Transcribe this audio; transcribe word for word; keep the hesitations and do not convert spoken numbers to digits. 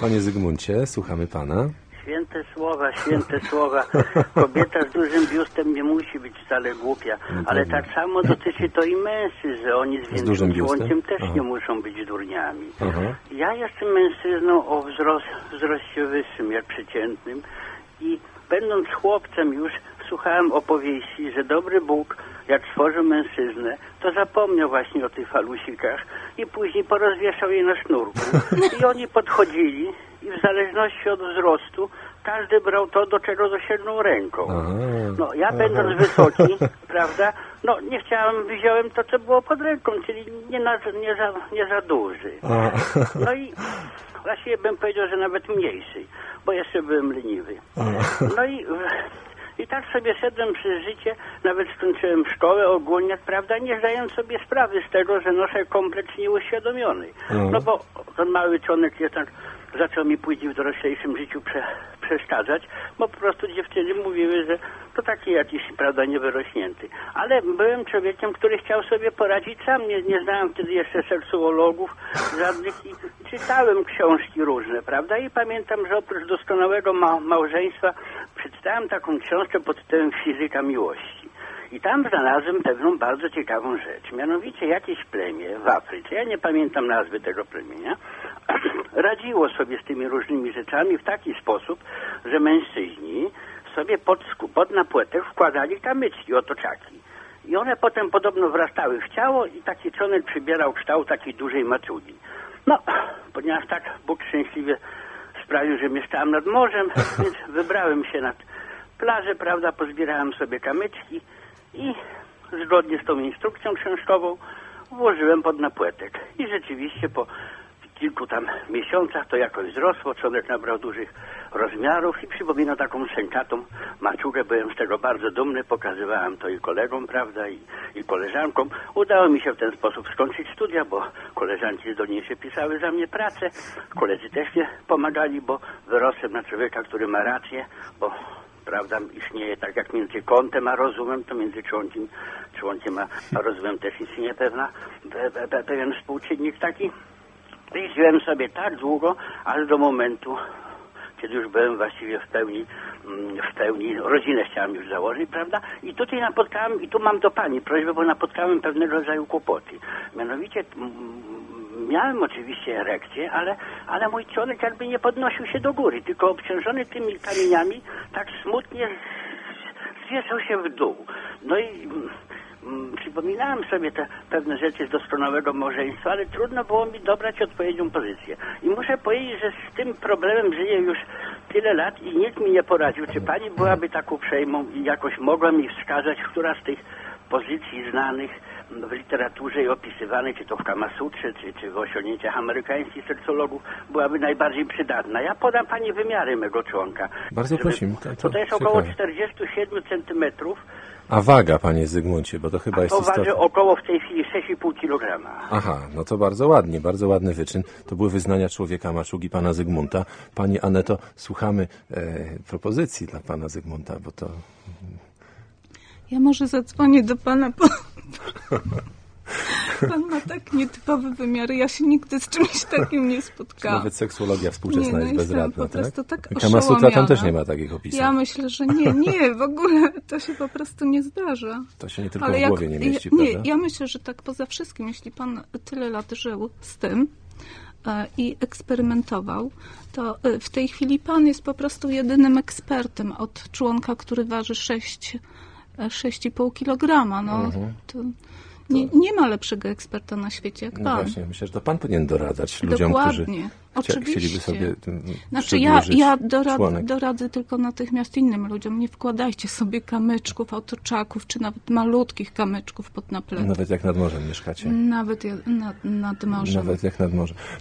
Panie Zygmuncie, słuchamy pana. Święte słowa, święte słowa. Kobieta z dużym biustem nie musi być wcale głupia, no ale tak samo dotyczy to i mężczyzn, że oni z większym słońcem też Aha. nie muszą być durniami. Aha. Ja jestem mężczyzną o wzrost, wzroście wyższym jak przeciętnym i będąc chłopcem już słuchałem opowieści, że dobry Bóg, jak stworzył mężczyznę, to zapomniał właśnie o tych falusikach i później porozwieszał je na sznurku. I oni podchodzili i w zależności od wzrostu każdy brał to, do czego dosięgnął ręką. No ja będąc wysoki, prawda, no nie chciałem, wziąłem to, co było pod ręką, czyli nie, na, nie, za, nie za duży. No i właściwie bym powiedział, że nawet mniejszy, bo jeszcze byłem leniwy. No i... I tak sobie szedłem przez życie, nawet skończyłem szkołę ogólnie, prawda, nie zdając sobie sprawy z tego, że noszę kompleks nieuświadomiony. No bo ten mały członek jednak zaczął mi później w doroślejszym życiu prze, przeszkadzać, bo po prostu dziewczyny mówiły, że to taki jakiś, prawda, niewyrośnięty. Ale byłem człowiekiem, który chciał sobie poradzić sam. Nie, nie znałem wtedy jeszcze seksuologów żadnych i czytałem książki różne, prawda? I pamiętam, że oprócz doskonałego ma małżeństwa przeczytałem taką książkę pod tytułem Fizyka miłości. I tam znalazłem pewną bardzo ciekawą rzecz. Mianowicie jakieś plemię w Afryce, ja nie pamiętam nazwy tego plemienia, radziło sobie z tymi różnymi rzeczami w taki sposób, że mężczyźni sobie pod, pod napłetek wkładali kamyczki, otoczaki. I one potem podobno wrastały w ciało i taki członek przybierał kształt takiej dużej maczugi. No, ponieważ tak Bóg szczęśliwie sprawił, że mieszkałem nad morzem, więc wybrałem się nad plażę, prawda, pozbierałem sobie kamyczki i zgodnie z tą instrukcją książkową włożyłem pod napłetek. I rzeczywiście po kilku tam miesiącach to jakoś wzrosło, członek nabrał dużych rozmiarów i przypomina taką sękatą maczugę. Byłem z tego bardzo dumny, pokazywałem to i kolegom, prawda, i, i koleżankom. Udało mi się w ten sposób skończyć studia, bo koleżanki zdolniejsze pisały za mnie pracę. Koledzy też mnie pomagali, bo wyrosłem na człowieka, który ma rację, bo prawda, istnieje tak jak między kątem a rozumem, to między członkiem, członkiem a, a rozumem też istnieje pewna, pe, pe, pe, pewien współczynnik taki. I żyłem sobie tak długo, aż do momentu, kiedy już byłem właściwie w pełni, w pełni, rodzinę chciałem już założyć, prawda? I tutaj napotkałem, i tu mam do pani prośbę, bo napotkałem pewnego rodzaju kłopoty. Mianowicie miałem oczywiście erekcję, ale, ale mój członek jakby nie podnosił się do góry, tylko obciążony tymi kamieniami tak smutnie zwieszał się w dół. No i przypominałem sobie te pewne rzeczy z doskonałego małżeństwa, ale trudno było mi dobrać odpowiednią pozycję. I muszę powiedzieć, że z tym problemem żyję już tyle lat i nikt mi nie poradził. Czy pani byłaby tak uprzejmą i jakoś mogła mi wskazać, która z tych pozycji znanych w literaturze i opisywanej, czy to w Kamasutrze, czy, czy w osiągnięciach amerykańskich seksologów, byłaby najbardziej przydatna. Ja podam pani wymiary mego członka. Bardzo żeby, prosimy. To, to, to jest około czterdzieści siedem centymetrów. A waga, panie Zygmuncie, bo to chyba A jest to istotne. waży około w tej chwili sześć i pół kilograma. Aha, no to bardzo ładnie, bardzo ładny wyczyn. To były wyznania człowieka maczugi pana Zygmunta. Pani Aneto, słuchamy e, propozycji dla pana Zygmunta, bo to... Ja może zadzwonię do pana, bo pan ma tak nietypowe wymiary. Ja się nigdy z czymś takim nie spotkałam. Nawet seksuologia współczesna nie, jest no bezradna, po prostu tak? tak Kamasutra tam też nie ma takich opisów. Ja myślę, że nie, nie, w ogóle to się po prostu nie zdarza. To się nie tylko Ale w jak, głowie nie mieści, ja, prawda? Nie, ja myślę, że tak poza wszystkim, jeśli pan tyle lat żył z tym e, i eksperymentował, to e, w tej chwili pan jest po prostu jedynym ekspertem od członka, który waży sześć i pół kilograma. No, mhm. to nie, nie ma lepszego eksperta na świecie jak pan. No właśnie, myślę, że to pan powinien doradzać ludziom, Dokładnie. którzy Oczywiście. chcieliby sobie Znaczy ja, ja doradzę, doradzę tylko natychmiast innym ludziom. Nie wkładajcie sobie kamyczków, autoczaków, czy nawet malutkich kamyczków pod napletek. Nawet jak nad morzem mieszkacie. Nawet ja, nad, nad morzem. Nawet jak nad morzem.